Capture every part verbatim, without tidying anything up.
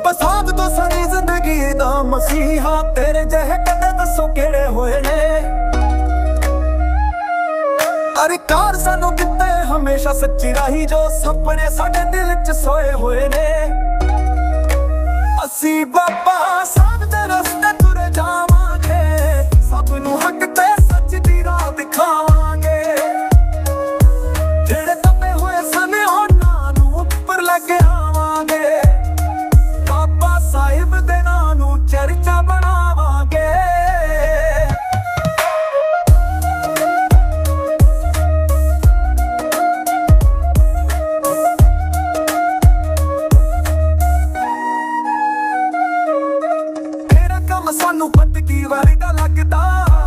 बाबा साहब तो सारी जिंदगी दा मसीहा, तेरे जहे कदे दसो केड़े होए ने। अरे कार सानू दिते हमेशा सच्ची राही, जो सपने साडे दिल च सोए होए ने। असी बाबा साहब दे रस्ते तुरे जावांगे, सब नू हक ते सच दी राह दिखावांगे। जेड़े दबे होए सने उन्हां नू उपर लेके आवांगे, बाबा साहिब दे नां नू चर्चा बनावांगे। सानू बदगी वर्गा लगदा,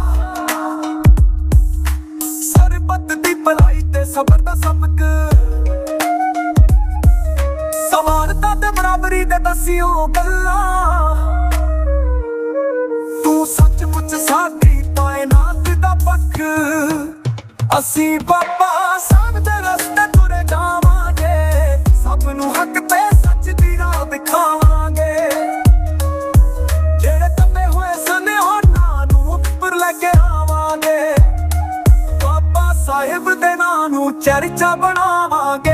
सरबत दी भलाई ते सबर दा सबक, समानता ते बराबरी दे दसियो गल्लां। तू सचमुच साडी तायनात दा पक्ख, असी बाबा साहब दे रस्ते तुरे जावांगे, सब नू हक ते सच दी राह दिखावांगे। साहिब दे नां नू चर्चा बनावांगे।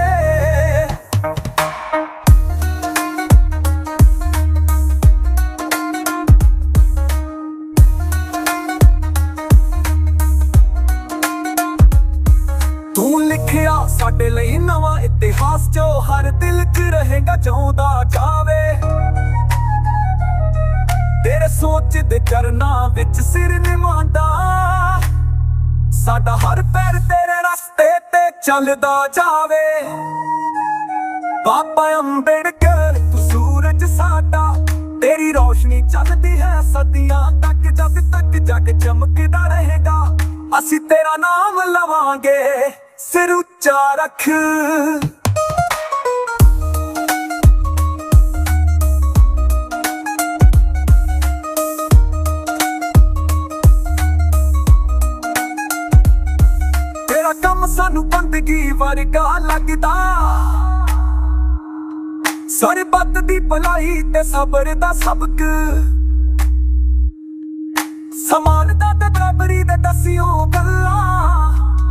तू लिखिया साडे लई नवां इतिहास, जो हर दिल च रहेगा चाहुंदा जावे। तेरे सोच दे चरनां विच सिर निवांदा, साडा हर पैर तेरे रास्ते ते चलदा जावे। बाबा अंबेडकर तू सूरज साडा, तेरी रोशनी चलदी है सदियां तक, जब तक जग चमकदा रहेगा। असी तेरा नाम लवांगे सिर उच्चा रख। कम सानू बंदगी वर्गा लगदा, सरबत दी भलाई ते सबर दा सबक, समानता ते बराबरी दे दसियो गल्लां।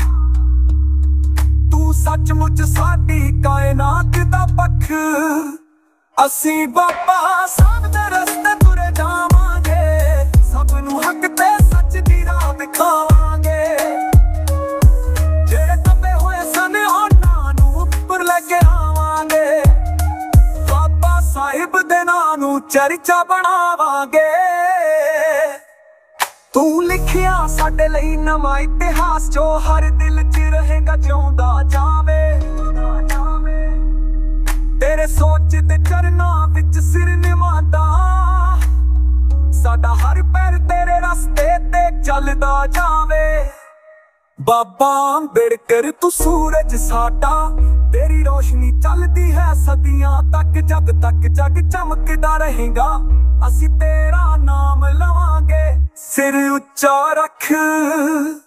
तू सचमुच साडी कायनात दा पक्ख, असी बाबा साहब दे रस्ते तुरे जावांगे, सब नू हक ते सच दी राह दिखावांगे। साहिब दे नां नू चर्चा बनावांगे। तू लिखिया साडे लई नवां इतिहास, जो हर दिल च रहेगा जिउंदा जावे। तेरे सोच दे चरनां विच सिर निवांदा, साडा हर पैर तेरे रास्ते ते चलदा जावे। बाबा अंबेडकर तू सूरज साडा, तेरी रोशनी चलदी है सदियां तक, जब तक जग चमकदा रहेगा। असी तेरा नाम लवांगे सिर उच्चा रख।